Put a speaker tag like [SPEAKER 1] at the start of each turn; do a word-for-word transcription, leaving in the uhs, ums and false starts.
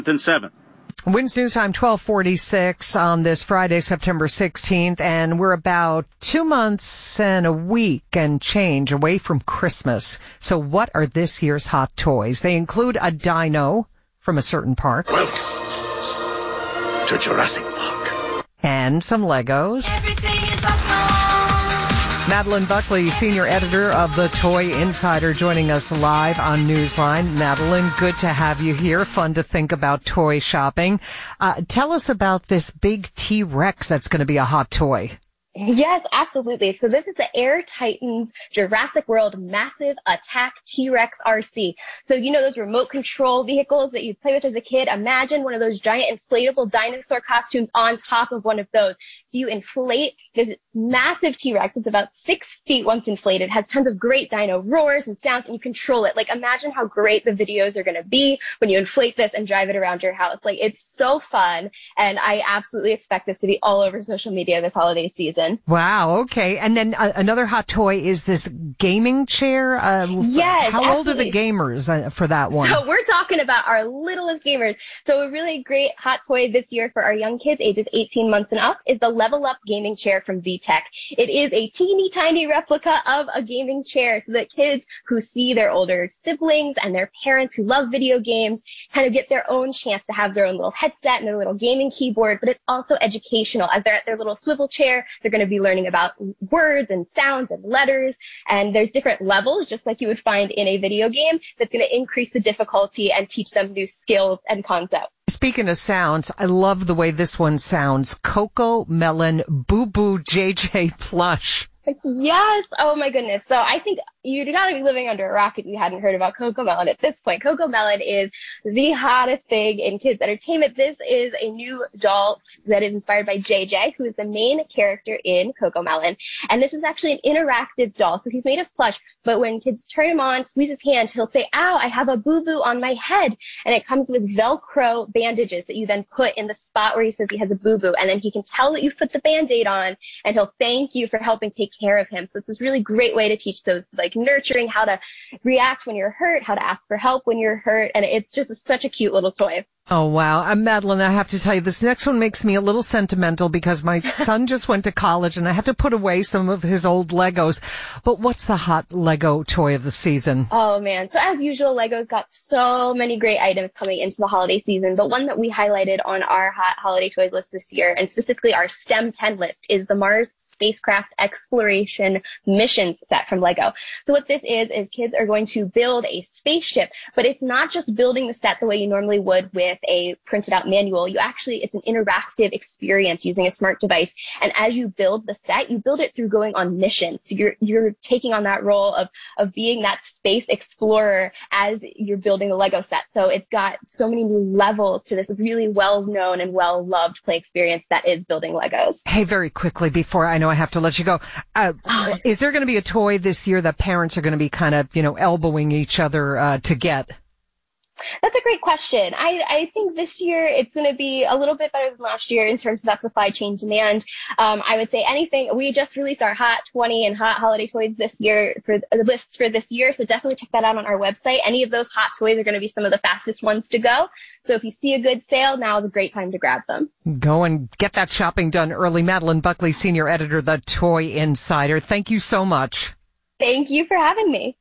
[SPEAKER 1] and seventh.
[SPEAKER 2] Wins News Time, twelve forty-six on this Friday, September sixteenth, and we're about two months and a week and change away from Christmas. So what are this year's hot toys? They include a dino from a certain park.
[SPEAKER 1] Welcome to Jurassic Park.
[SPEAKER 2] And some Legos.
[SPEAKER 3] Everything is awesome.
[SPEAKER 2] Madeline Buckley, senior editor of the Toy Insider, joining us live on Newsline. Madeline, good to have you here. Fun to think about toy shopping. Uh, tell us about this big T-Rex that's going to be a hot toy.
[SPEAKER 4] Yes, absolutely. So this is the Air Titans Jurassic World Massive Attack T-Rex R C. So you know those remote control vehicles that you play with as a kid? Imagine one of those giant inflatable dinosaur costumes on top of one of those. So you inflate this massive T-Rex. It's about six feet once inflated. It has tons of great dino roars and sounds, and you control it. Like, imagine how great the videos are going to be when you inflate this and drive it around your house. Like, it's so fun, and I absolutely expect this to be all over social media this holiday season.
[SPEAKER 2] Wow, okay. And then uh, another hot toy is this gaming chair. Uh,
[SPEAKER 4] yes,
[SPEAKER 2] How
[SPEAKER 4] absolutely.
[SPEAKER 2] old are the gamers uh, for that one?
[SPEAKER 4] So we're talking about our littlest gamers. So a really great hot toy this year for our young kids, ages eighteen months and up, is the Level Up gaming chair from V TEC. It is a teeny tiny replica of a gaming chair so that kids who see their older siblings and their parents who love video games kind of get their own chance to have their own little headset and their little gaming keyboard, but it's also educational. As they're at their little swivel chair, they're going to be learning about words and sounds and letters, and there's different levels, just like you would find in a video game, that's going to increase the difficulty and teach them new skills and concepts.
[SPEAKER 2] Speaking of sounds, I love the way this one sounds. Coco Melon Boo Boo J J Plush.
[SPEAKER 4] Yes. Oh my goodness. So I think you gotta be living under a rock if you hadn't heard about Coco Melon at this point. Coco Melon is the hottest thing in kids entertainment. This is a new doll that is inspired by J J, who is the main character in Coco Melon. And this is actually an interactive doll. So he's made of plush, but when kids turn him on, squeeze his hand, he'll say, ow, I have a boo-boo on my head. And it comes with Velcro bandages that you then put in the spot where he says he has a boo-boo. And then he can tell that you've put the Band-Aid on, and he'll thank you for helping take care of him. So it's this really great way to teach those, like, nurturing, how to react when you're hurt, how to ask for help when you're hurt, and it's just such a cute little toy.
[SPEAKER 2] Oh, wow. I'm Madeline. I have to tell you, this next one makes me a little sentimental because my son just went to college and I have to put away some of his old Legos. But what's the hot Lego toy of the season?
[SPEAKER 4] Oh, man. So as usual, Lego's got so many great items coming into the holiday season. But one that we highlighted on our hot holiday toys list this year, and specifically our STEM ten list, is the Mars Spacecraft Exploration Missions set from Lego. So what this is, is kids are going to build a spaceship, but it's not just building the set the way you normally would with a printed out manual. You actually, it's an interactive experience using a smart device. And as you build the set, you build it through going on missions. So you're, you're taking on that role of, of being that space explorer as you're building the Lego set. So it's got so many new levels to this really well-known and well-loved play experience that is building Legos.
[SPEAKER 2] Hey, very quickly before I know I have to let you go, uh, is there going to be a toy this year that parents are going to be kind of, you know, elbowing each other uh, to get?
[SPEAKER 4] That's a great question. I, I think this year it's going to be a little bit better than last year in terms of that supply chain demand. Um, I would say anything. We just released our Hot twenty and Hot Holiday Toys this year for the lists for this year, so definitely check that out on our website. Any of those hot toys are going to be some of the fastest ones to go. So if you see a good sale, now is a great time to grab them.
[SPEAKER 2] Go and get that shopping done early. Madeline Buckley, senior editor, The Toy Insider. Thank you so much.
[SPEAKER 4] Thank you for having me.